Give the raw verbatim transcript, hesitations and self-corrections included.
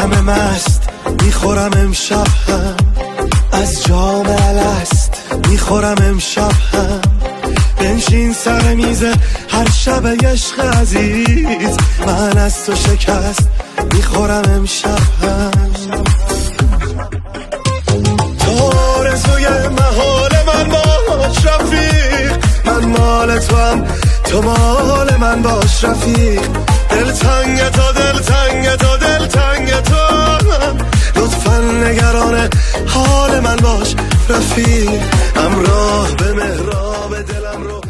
همه مست میخورم امشب هم از جام الست میخورم امشب هم بنشین سر میز هر شب عشق عزیز من از تو شکست میخورم امشب هم تو آرزوی محال من باش رفیق من مال تو هم تو مال من باش رفیق دل تنگ تو دل تنگ تو دل تنگ تو لطفا نگران حال من باش رفیق همراه به محراب دلم رو